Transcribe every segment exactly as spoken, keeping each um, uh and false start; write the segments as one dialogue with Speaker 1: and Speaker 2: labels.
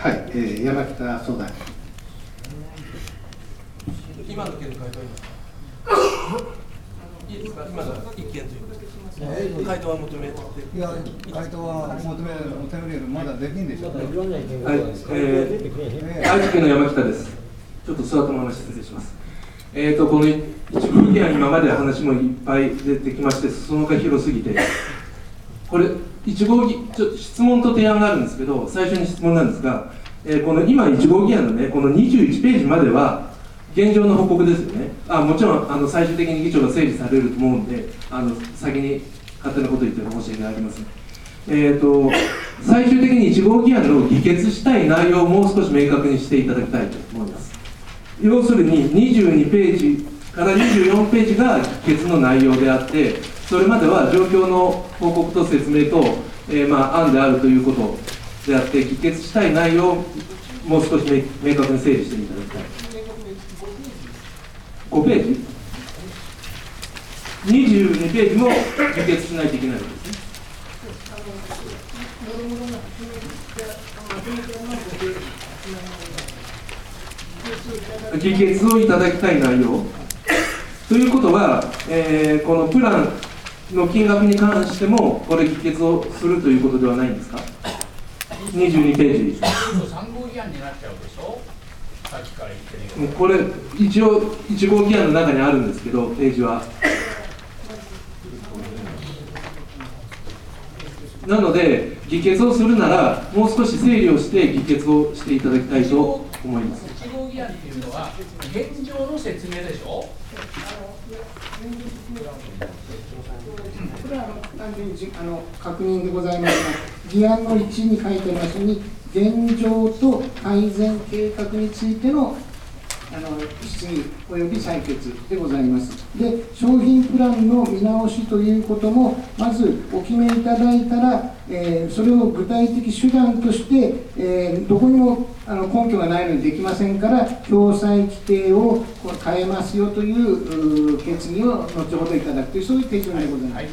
Speaker 1: はい、えー、山北総代。
Speaker 2: 今の件の回答いいですか、今の一件という、回答は求めて、
Speaker 3: いや、回答は求める、求めるよりまだできんでしょう。はい、
Speaker 4: えー、愛知県の山北です。ちょっと座ったまま失礼します。えーと、この一部議案、今まで話もいっぱい出てきまして、裾野が広すぎて、これ、いち号議、ちょっと質問と提案があるんですけど、最初に質問なんですが、えー、この今、いち号議案のね、このにじゅういちページまでは、現状の報告ですよね。あ、もちろんあの最終的に議長が整理されると思うんで、あの先に勝手なこと言って申し訳ありません。えーと、最終的にいち号議案の議決したい内容をもう少し明確にしていただきたいと思います。要するににじゅうにページからにじゅうよんページが議決の内容であって、それまでは状況の報告と説明と、えー、まあ案であるということであって、議決したい内容をもう少し明確に整理していただきたい。ごページにじゅうにページも議決しないといけないわけですね。議決をいただきたい内容ということは、えー、このプランの金額に関してもこれ議決をするということではないんですか。にじゅうにページ
Speaker 5: さん号議案になっちゃうでしょ。さっきから言ってるけど、
Speaker 4: これ一応いち号議案の中にあるんですけど、ページはなので議決をするならもう少し整理をして議決をしていただきたいと思います。
Speaker 5: いち号議案っていうのは現状の説明でしょ。
Speaker 1: これはあの単純にあの確認でございますが、議案のいちに書いてありますように、現状と改善計画についてのあの質疑および採決でございます。で、商品プランの見直しということも、まずお決めいただいたら、えー、それを具体的手段として、えー、どこにもあの根拠がないのにできませんから、共済規定を変えますよという決議を後ほどいただくという、そういう手順でございます。はいはい、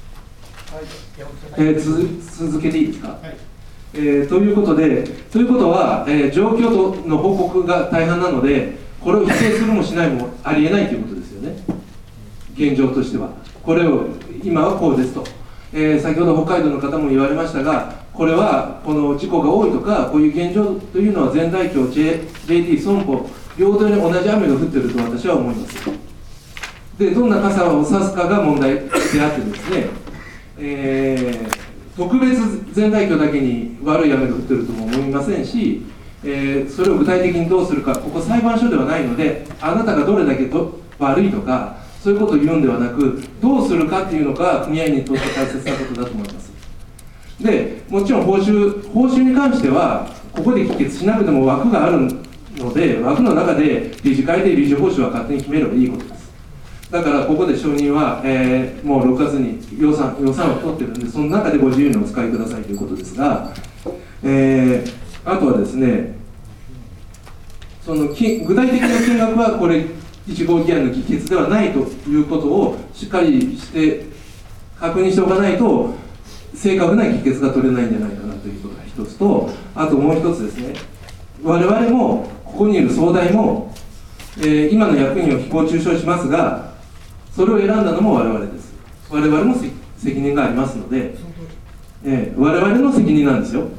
Speaker 4: えー、つ続けていいですか。はい、えー、ということで、ということは、えー、状況との報告が大半なので、これを否定するもしないもありえないということですよね、現状としては。これを今はこうですと、えー、先ほど北海道の方も言われましたが、これはこの事故が多いとか、こういう現状というのは、全大協、J、ジェーティー、損保、平等に同じ雨が降っていると私は思います。で、どんな傘を差すかが問題であってですね、えー、特別全大協だけに悪い雨が降っているとも思いませんし、えー、それを具体的にどうするか、ここ裁判所ではないので、あなたがどれだけど悪いとか、そういうことを言うんではなく、どうするかっていうのが組合にとって大切なことだと思います。で、もちろん報酬、報酬に関しては、ここで議決しなくても枠があるので、枠の中で理事会で理事報酬は勝手に決めればいいことです。だからここで承認は、えー、もうろくがつに予算、予算を取ってるんで、その中でご自由にお使いくださいということですが、えーあとはですね、そのき具体的な金額はこれいち号議案の議決ではないということをしっかりして確認しておかないと、正確な議決が取れないんじゃないかなということが一つと、あともう一つですね、我々もここにいる総代も、えー、今の役員を誹謗中傷しますが、それを選んだのも我々です。我々も責任がありますので、えー、我々の責任なんですよ。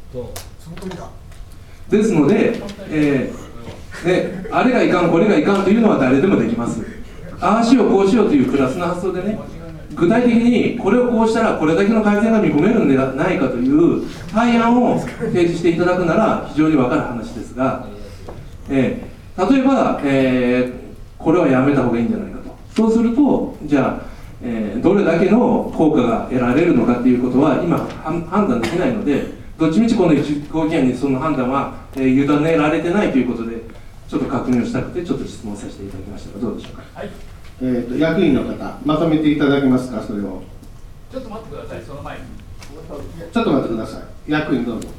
Speaker 4: ですので、えーね、あれがいかん、これがいかんというのは誰でもできます。ああしよう、こうしようというクラスの発想でね、具体的にこれをこうしたらこれだけの改善が見込めるんではないかという対案を提示していただくなら非常に分かる話ですが、えー、例えば、えー、これはやめた方がいいんじゃないかと。そうすると、じゃあ、えー、どれだけの効果が得られるのかということは今判断できないので、どっちみちこのいち号議案にその判断は、えー、委ねられてないということで、ちょっと確認をしたくて、ちょっと質問させていただきましたが、どうでしょうか。はい、
Speaker 1: えーと、役員の方、まとめていただけますか、それを。
Speaker 5: ちょっと待ってください、その前に。
Speaker 1: ちょっと待ってください、役員どうぞ。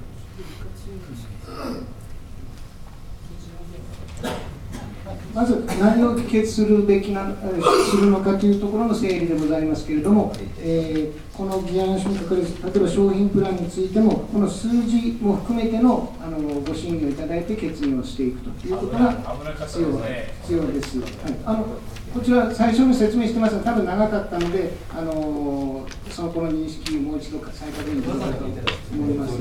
Speaker 1: まず、 何を決するべきなするのかというところの整理でございますけれども、えー、この議案書に書かれる例えば商品プランについてもこの数字も含めてのあのご審議をいただいて決議をしていくということが必要必要です。はい、あのこちら最初に説明してますが多分長かったので、あのそのこの認識をもう一度再確認いただきたいと思います。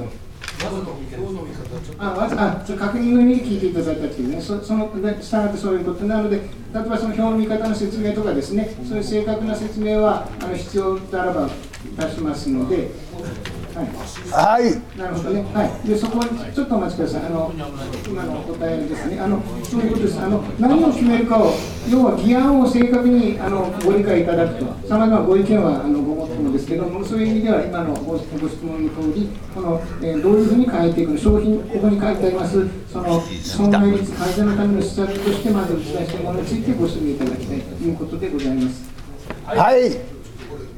Speaker 1: あ、まずあ、確認の意味で聞いていただいたというね、そその従ってそういうことなので、例えばその表の見方の説明とかですね、そういう正確な説明はあの必要であらばいたしますので、はい、
Speaker 6: はい、
Speaker 1: なるほどね、はい、でそこにちょっとお待ちください、あの今のお答えですね、あのそういうことです、あの何を決めるかを、要は議案を正確にあのご理解いただくと、さまざまなご意見はあのごもっともですけども、そういう意味では、今のご、ご質問の通り、この、えー、どういうふうに変えていくの、商品、ここに書いてあります、その損害率改善のための施策として、まず打ち出したものについてご審議いただきたいということでございます。
Speaker 6: はい。